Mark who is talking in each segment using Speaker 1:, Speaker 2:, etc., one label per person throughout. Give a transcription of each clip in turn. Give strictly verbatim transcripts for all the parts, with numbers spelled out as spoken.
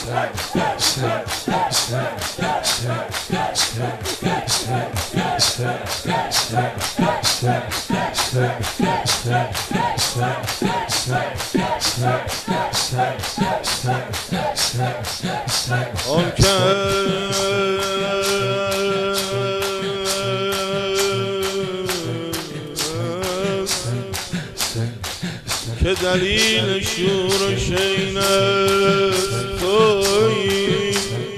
Speaker 1: آن که دلیل شورش این است تویی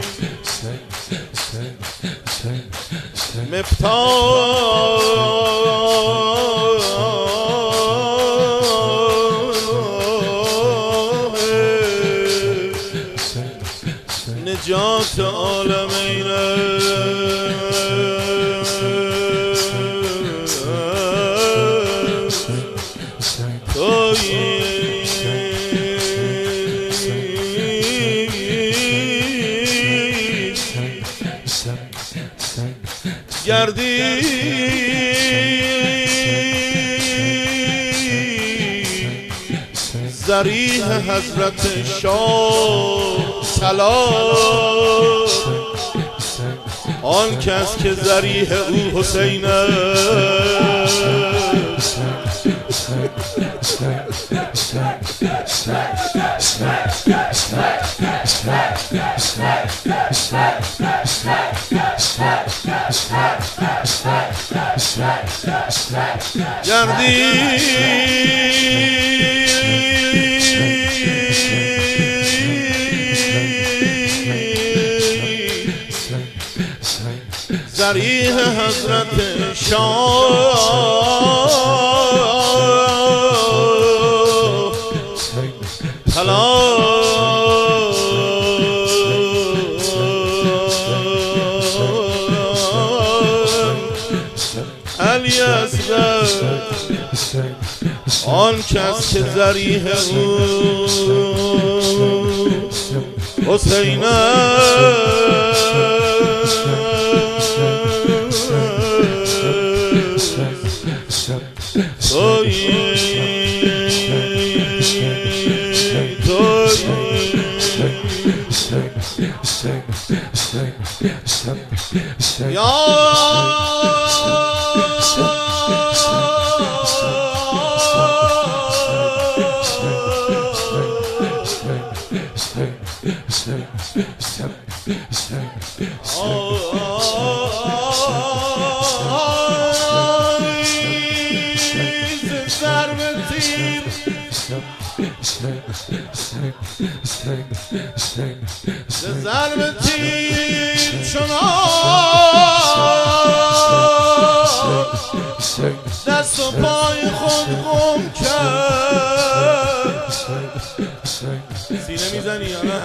Speaker 1: نجات عالمین تویی گردی ذریح حضرت شاه سلام آن کس که ذریح او حسین است گردی ذریح حضرت شاه علی اصغر آن کس که ذریح او حسین تویی ضرب تیر شما دست و پای خود گم کرد سینه میزنی یا نه؟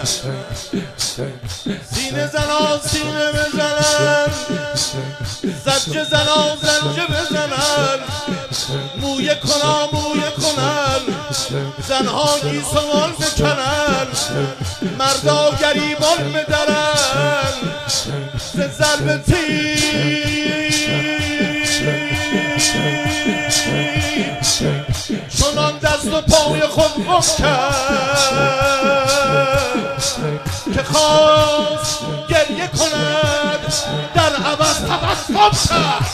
Speaker 1: سینه زنا سینه بزنن زجه زنا زجه بزنن مویه کنا مویه کنن زنها گیسوان بکنن مردا گریبان بدرن ز ضرب تیر چنان دست و پای خود گم کرد که خواست گریه کند در عوض تبسم کرد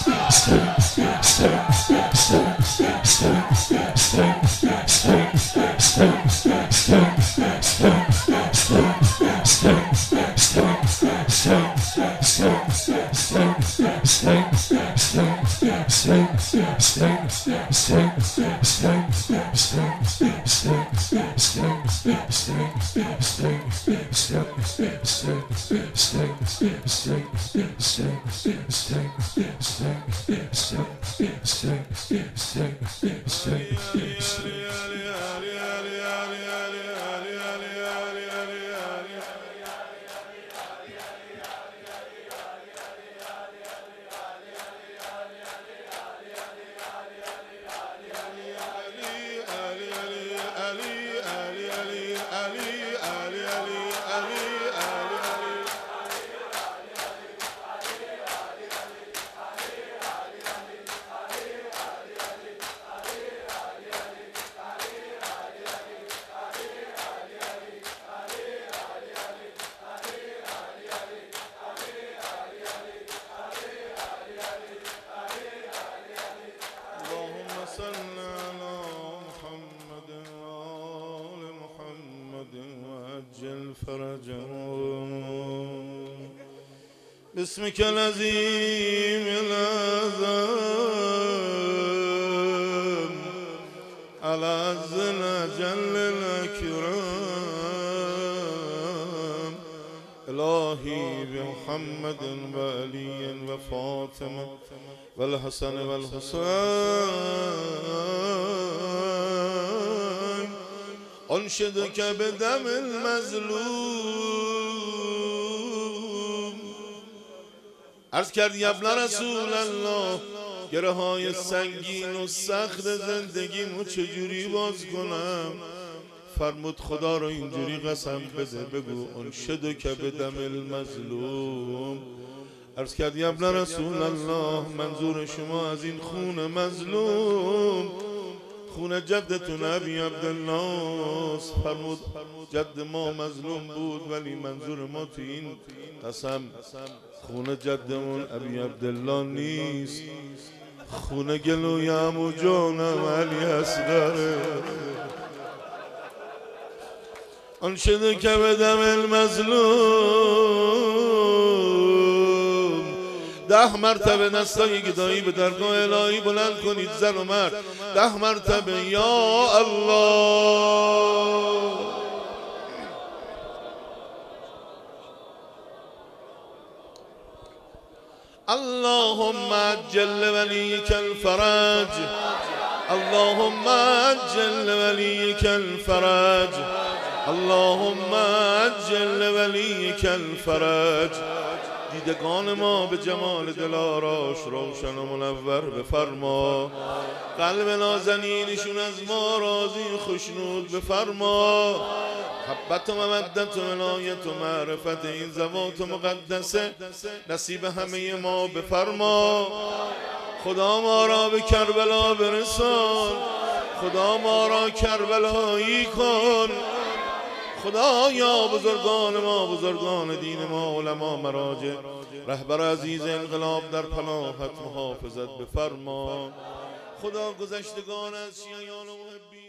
Speaker 1: عجل فرجهم باسمك العظيم الأعظم العز الأجل الأكرم إلهي بمحمد وعلي وفاطمة والحسن والحسين أنشدك بدم المظلوم. عرض کردی ابن رسول الله گره های سنگین و سخت زندگیمو چجوری باز کنم؟ فرمود خدا رو اینجوری قسم بده بگو انشدک بدم المظلوم. عرض کردی ابن رسول الله منظور شما از این خون مظلوم خون جدتون ابی عبدالله؟ فرمود جد ما مظلوم بود ولی منظور ما تو این قسم خون جدمون ابی عبدالله نیست، خون گلوی عمو جانم علی اصغره. انشدک بدم المظلوم. ده مرتبه دستای گدایی به درگاه الهی بلند کنید زن و مرد. ده مرتبه یا الله. اللهم عجل وليك الفرج، اللهم عجل وليك الفرج، اللهم عجل وليك الفرج. دیدگان ما به جمال دلاراش روشن و منور بفرما، قلب نازنینشون از ما راضی خوشنود بفرما، محبت و مودت و ولایت و معرفت این ذوات مقدسه نصیب همه ما بفرما. خدا ما را به کربلا برسان، خدا ما را کربلایی کن. خدایا بزرگان ما، بزرگان دین ما، علما مراجع، رهبر عزیز انقلاب در پناهت محافظت بفرما. خدا گذشتگان از شیعیان و محبین